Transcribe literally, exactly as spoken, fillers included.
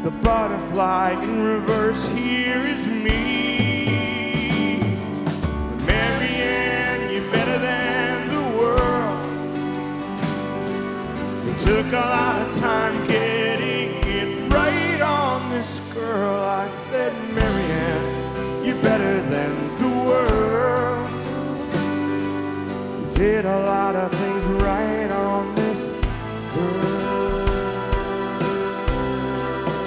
the butterfly in reverse. Here is me. Marianne, you're better than the world. It took a lot of time getting it right on this girl. I said, Marianne, you're better than the world. You did a lot of things wrong.